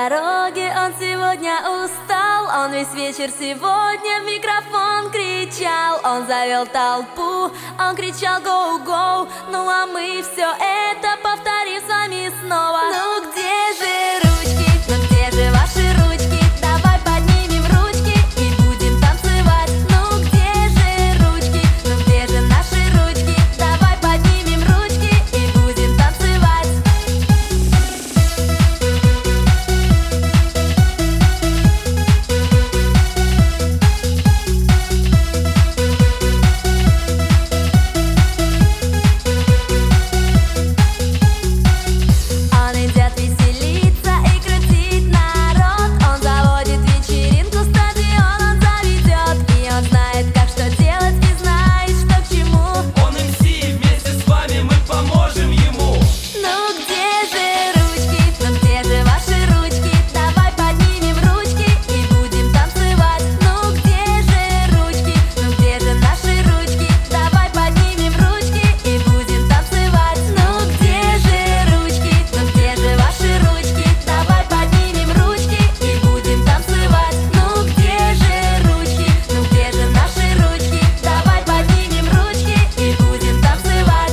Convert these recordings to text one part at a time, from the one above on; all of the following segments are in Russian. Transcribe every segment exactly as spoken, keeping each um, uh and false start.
дороге, он сегодня устал. Он весь вечер сегодня в микрофон кричал. Он завел толпу, он кричал «Гоу-гоу». Ну а мы все это повторим с вами снова. Ну где же ручки? Ну где же ваши ручки? Давай поднимем ручки и будем танцевать. Ну где же ручки? Ну где же наши ручки? Давай поднимем ручки и будем танцевать. Он идет веселиться и крутить народ. Он заводит вечеринку, стадион он заведет. И он знает, как что делать, и знает, что к чему. Он эм си, и вместе с вами мы поможем ему. Ну где же ручки? Ну где же ваши ручки? Давай поднимем ручки и будем танцевать. Ну где же ручки? Ну где же наши ручки? Давай поднимем ручки и будем танцевать. Ну где же ручки? Ну где же ваши ручки? Давай поднимем ручки и будем танцевать. Ну где же ручки? Ну где же наши ручки? Давай поднимем ручки и будем танцевать.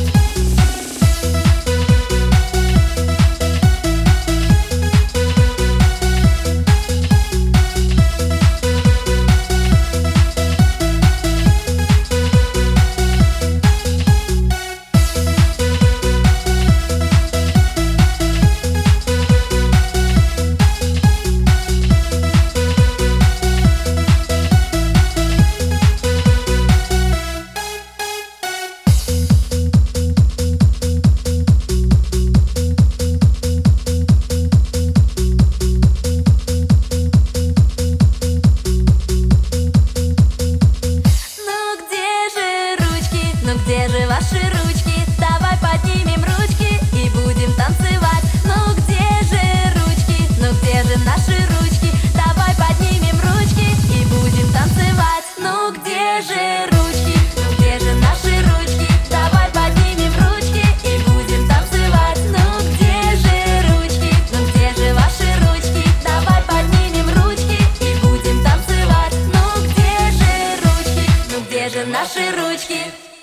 Ну где же ручки? Ну где же ваши ручки? Давай поднимем ручки и будем танцевать. Ну где же ручки? Ну где же наши ручки? Давай поднимем ручки и будем танцевать. Ну где же ручки? Ну где же наши ручки? Давай поднимем ручки и будем танцевать. Ну где же ручки? Ну где же ваши ручки? Давай поднимем ручки и будем танцевать. Ну где же ручки? Ну где же наши ручки?